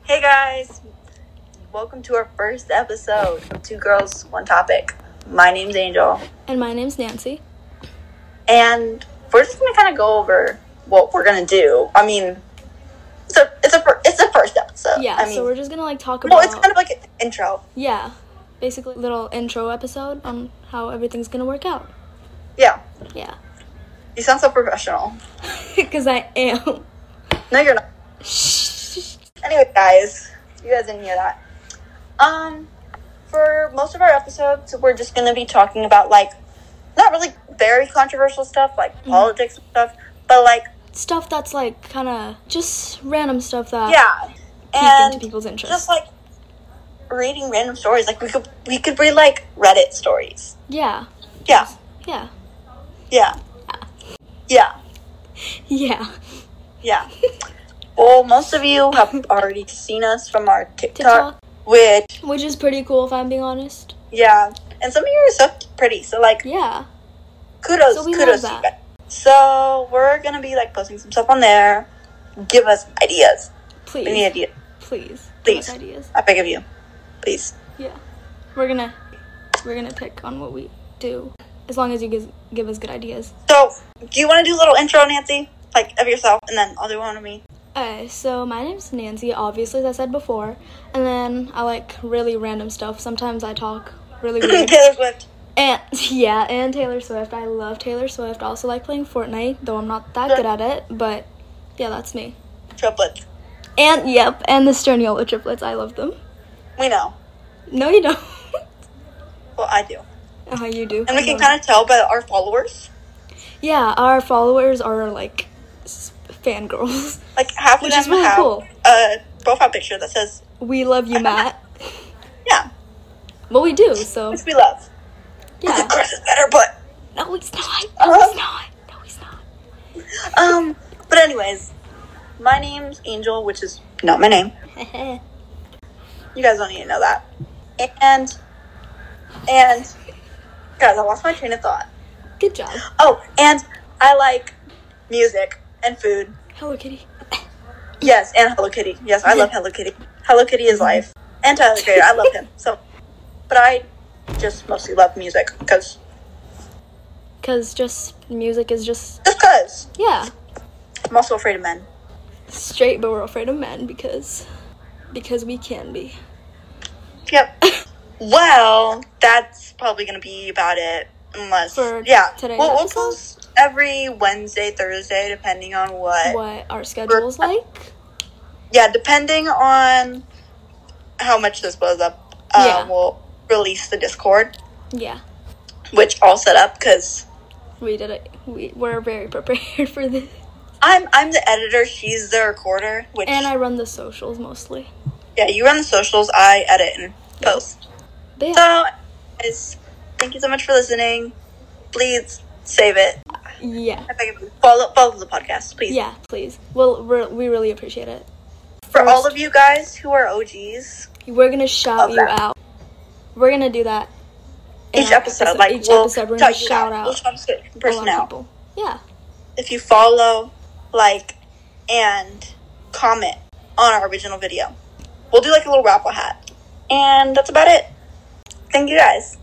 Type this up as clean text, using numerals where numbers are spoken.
Hey guys, welcome to our first episode of Two Girls, One Topic. My name's Angel. And my name's Nancy. And we're just going to kind of go over what we're going to do. I mean, it's the first episode. Yeah, I mean, so we're just going to talk about... Well, it's kind of like an intro. Yeah, basically a little intro episode on how everything's going to work out. Yeah. Yeah. You sound so professional. Because I am. No, you're not. Anyway, guys, you guys didn't hear that. For most of our episodes, we're just going to be talking about, not really very controversial stuff, politics and stuff, but, stuff that's, kind of just random stuff that... Yeah. And into people's interests. Just, reading random stories. We could read, Reddit stories. Yeah. Yeah. Yeah. Yeah. Yeah. Yeah. Yeah. Well, most of you have already seen us from our TikTok. Which is pretty cool, if I'm being honest. Yeah. And some of you are so pretty. So, yeah. Kudos so to you guys. So, we're going to be, posting some stuff on there. Give us ideas. Please. We need ideas. Please. Please. Give us ideas. I beg of you. Please. Yeah. We're gonna pick on what we do. As long as you give us good ideas. So, do you want to do a little intro, Nancy? Of yourself, and then I'll do one of me. So my name's Nancy, obviously, as I said before. And then I like really random stuff. Sometimes I talk really weird. Taylor Swift. And Taylor Swift. I love Taylor Swift. I also like playing Fortnite, though I'm not that good at it. But, yeah, that's me. Triplets. And the Sterniola triplets. I love them. We know. No, you don't. Well, I do. You do. And we can kind of tell by our followers. Yeah, our followers are, fangirls. Half of them have cool. A profile picture that says, "We love you, Matt." Yeah. Well, we do, so. Which we love. Yeah. Chris is better, but. No, he's not. No, he's not. But anyways, my name's Angel, which is not my name. You guys don't need to know that. And, guys, I lost my train of thought. Good job. Oh, and I like music and food. Hello Kitty. Yes, and Hello Kitty. Yes, I love Hello Kitty. Hello Kitty is life. And Tyler Creator, I love him. So, but I just mostly love music because music is just... Just because. Yeah. I'm also afraid of men. Straight, but we're afraid of men because we can be. Yep. Well, that's probably going to be about it. Unless... Today's we'll episode? post every Wednesday, Thursday, depending on what our schedule's like. Yeah, depending on how much this blows up, we'll release the Discord. Yeah. Which I'll set up, because... We did it. We're very prepared for this. I'm the editor, she's the recorder, and I run the socials, mostly. Yeah, you run the socials, I edit and post. But So, guys, thank you so much for listening. Please save it. Yeah. I beg of you. Follow the podcast, please. Yeah, please. Well, we really appreciate it. For all of you guys who are OGs, we're going to shout you out. We're going to do that. Each episode. Each episode, we're going to shout out. We'll shout a person out. People. Yeah. If you follow, and comment on our original video. We'll do a little raffle hat. And that's about it. Thank you guys.